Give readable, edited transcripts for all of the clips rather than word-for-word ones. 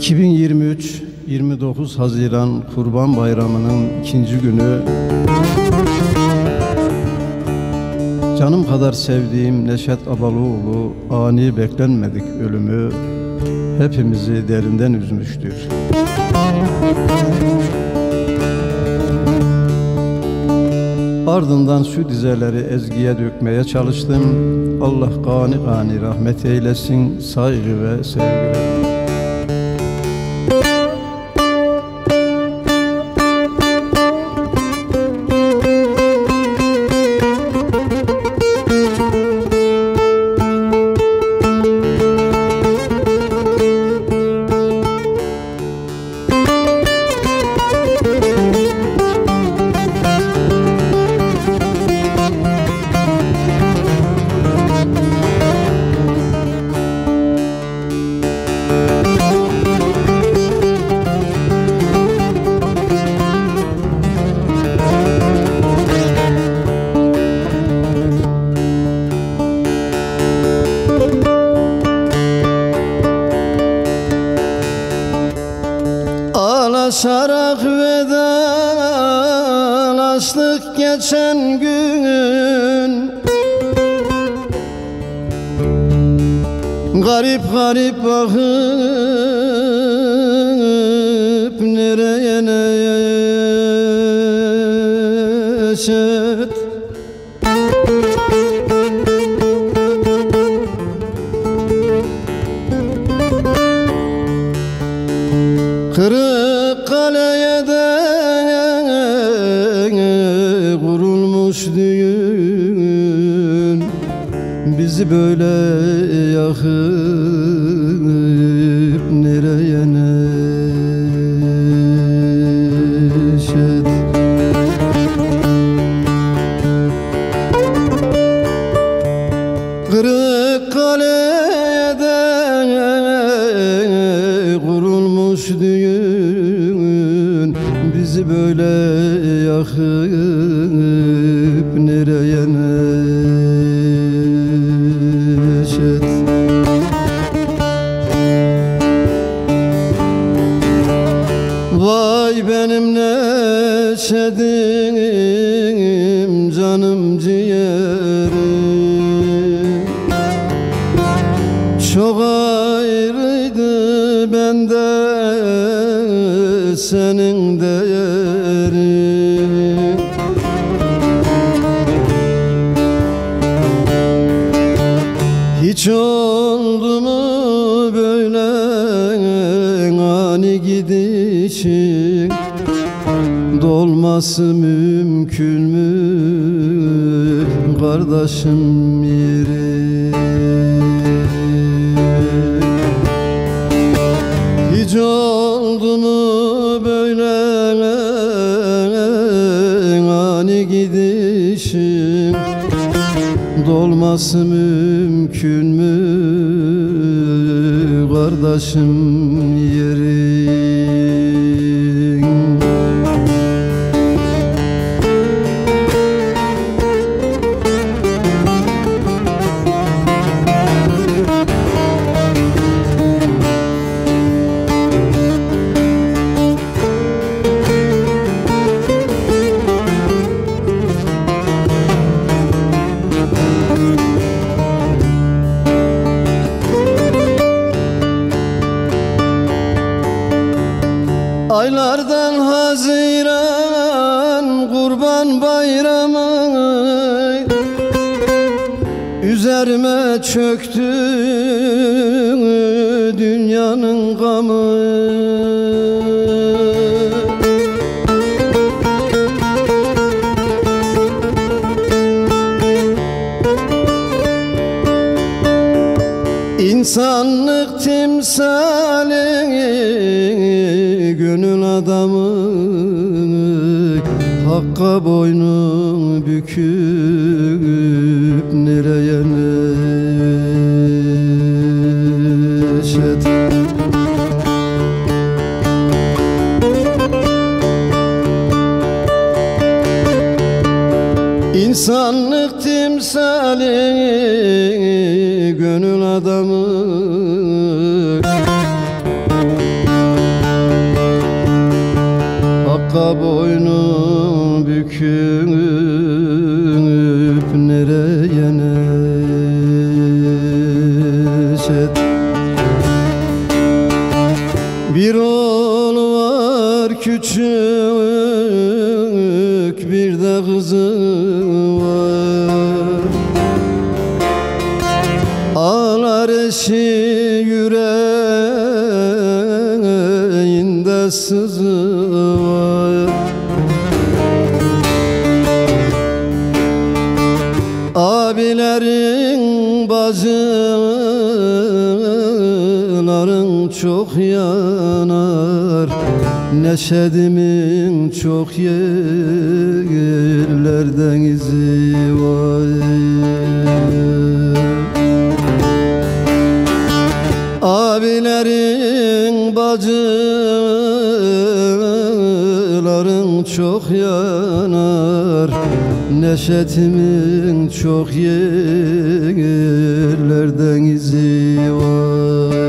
2023 29 Haziran Kurban Bayramı'nın ikinci günü, canım kadar sevdiğim Neşet Abalıoğlu ani beklenmedik ölümü hepimizi derinden üzmüştür. Ardından şu dizeleri ezgiye dökmeye çalıştım. Allah gani gani rahmet eylesin, saygı ve sevgiler. Ağlaşarak vedalaştık geçen gün, garip garip bakıp nereye Neşet. Kırıkkale'ye de kurulmuş düğün, bizi böyle yakıp nereye Neşet. Kırıkkale'ye de kurulmuş düğün, bizi böyle yakıp nereye Neşet. Vay benim Neşedim, canım ciğerim, çok ayrıydı bende senin değerin. Hiç oldu mu böyle ani gidişin, dolması mümkün mü kardeşim yeri? Hiç oldu mu böyle ani gidişin, dolması mümkün mü kardeşim yerin? Aylardan Haziran Kurban Bayramı, üzerime çöktü dünyanın gamı. İnsanlık timsali, gönül adamı, hakka boynu büküp nereye Neşet. İnsanlık timsali, gönül adamı, döküp nereye neşet. Bir oğlu var küçük, bir de kızı var. Ağlar eşi, yüreğinde sızı var. Abilerin, bacıların çok yanar, Neşedimin çok yerlerden izi var. Abilerin, bacıların çok yanar, Neşetimin çok yerlerden izi var.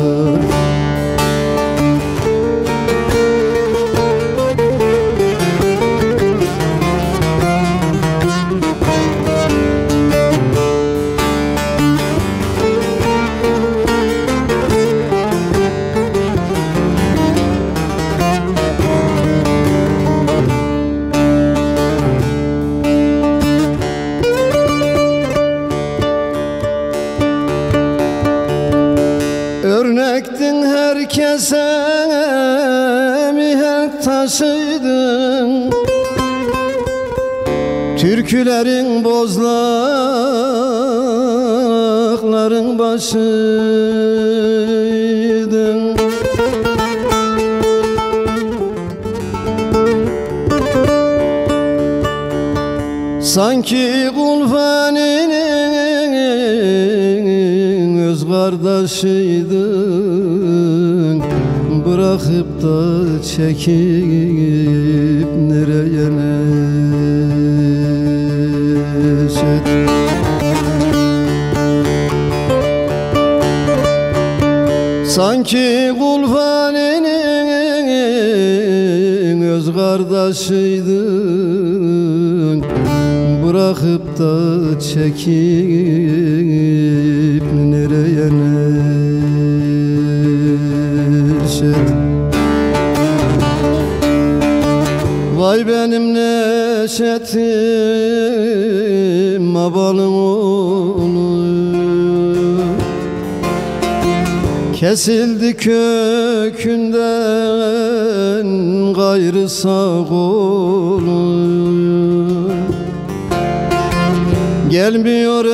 Örnektin herkese, mihenk taşıydın, türkülerin bozlakların başıydın. Sanki Gülfani'nin öz kardeşiydin, bırakıp da çekip nereye neşet. Sanki Gülfani'nin öz kardeşiydin, bırakıp da çekip nereye neşet. Vay benim neşetim, abalım oğlu, kesildi kökünden gayrı sağ kolu. Gelmiyor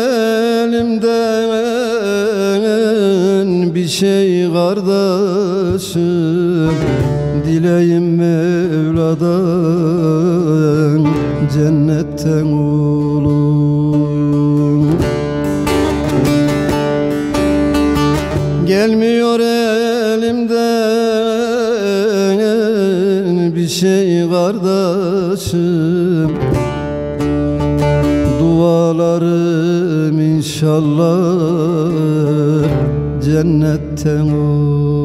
elimden bir şey kardeşim, dileyim Mevla'dan cennetten oğlum. Gelmiyor elimden bir şey kardeşim, dualarım inşallah cennetten olur.